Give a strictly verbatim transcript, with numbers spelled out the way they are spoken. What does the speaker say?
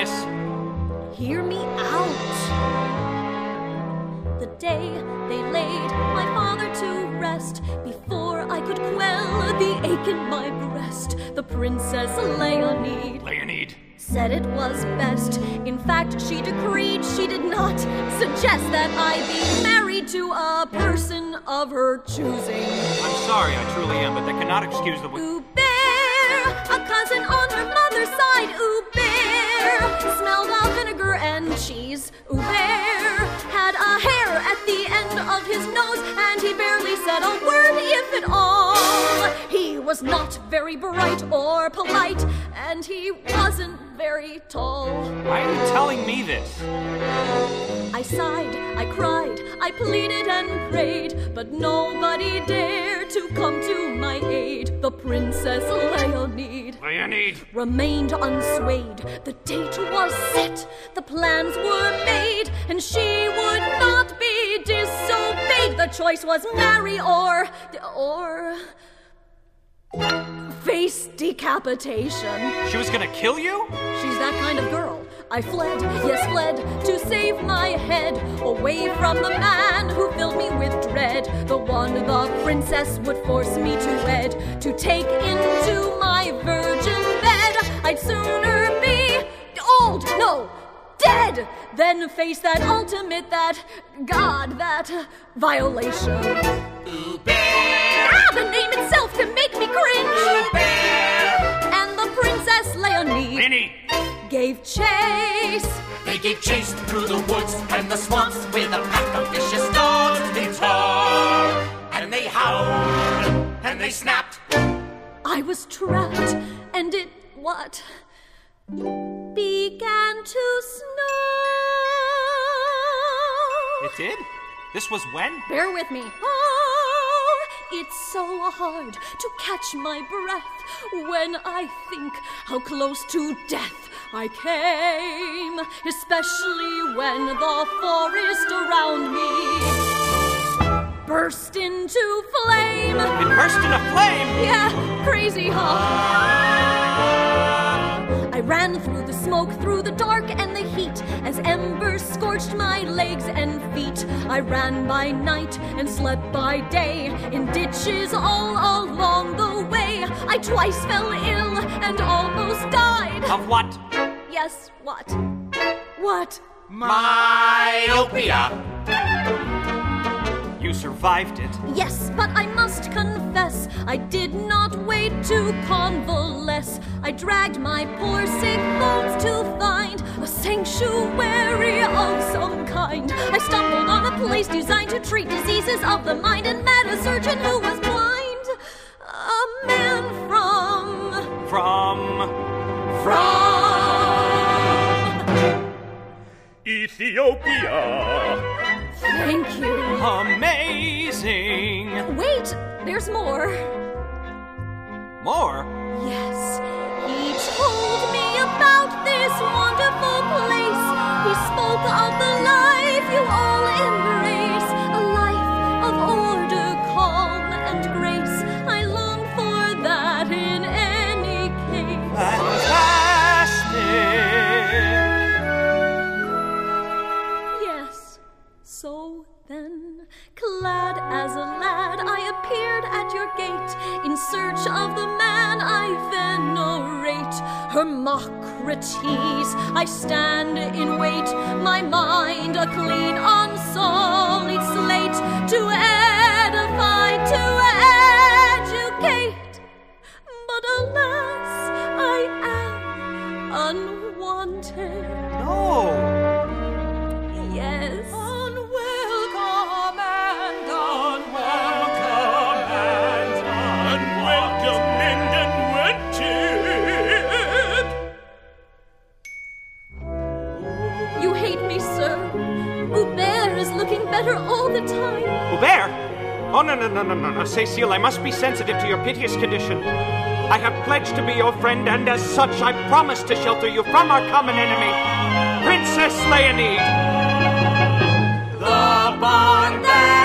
miss. Hear me out. The day they laid my father to rest, before I could quell the ache in my breast, the Princess Leonide Leonide said it was best. In fact, she decreed she did not suggest that I be married to a person of her choosing. I'm sorry, I truly am, but that cannot excuse the... Hubert, a cousin on her mother's side, Hubert, smelled of vinegar and cheese. Hubert had a hair at the end of his nose, and he barely said a word, if at all. He was not very bright or polite, and he wasn't very tall. Why are you telling me this? I sighed, I cried, I pleaded and prayed, but nobody dared to come to my aid. The Princess Leonide Leonide remained unswayed. The date was set, the plans were made, and she would not be disobeyed. The choice was marry or... or... face decapitation. She was gonna kill you? She's that kind of girl. I fled, yes fled, to save my head, away from the man who filled me with dread, the one the princess would force me to wed, to take into my virgin bed. I'd sooner be old, no, dead, than face that ultimate, that, God, that violation. Ah, the name itself can make me cringe. And the Princess Leonide Leonide gave chase. They gave chase through the woods and the swamps with a pack of vicious dogs they tore. And they howled and they snapped. I was trapped, and it, what, began to snow. It did? This was when? Bear with me. Oh, it's so hard to catch my breath when I think how close to death I came, especially when the forest around me burst into flame. It burst into flame? Yeah, crazy, huh? I ran through the smoke, through the dark and the heat, as embers scorched my legs and feet. I ran by night and slept by day, in ditches all along the way. I twice fell ill and almost died. Of what? Yes, what? What? Myopia. You survived it. Yes, but I must confess, I did not wait to convalesce. I dragged my poor sick bones to find a sanctuary of some kind. I stumbled on a place designed to treat diseases of the mind, and met a surgeon who was blind. A man from... From... From... Ethiopia. Thank you. Amazing. Wait, there's more. More? Yes, he told me about this wonderful place. He spoke of the life you all embrace, a life of order, calm, and grace. I long for that in any case. Fantastic. Yes, so then, clad as a lad, I appeared at your gate, in search of the man I venerate. Hermocrates, I stand in wait, my mind a clean, unsullied slate, to edify, to educate. But alas, I am unwanted. No. Yes. Unwelcome and unwelcome and Unwelcome and unwanted. You hate me, sir. Hubert is looking better all the time. Hubert? Oh, no, no, no, no, no, no. Cécile, I must be sensitive to your piteous condition. I have pledged to be your friend, and as such, I promise to shelter you from our common enemy, Princess Leonide. the bond that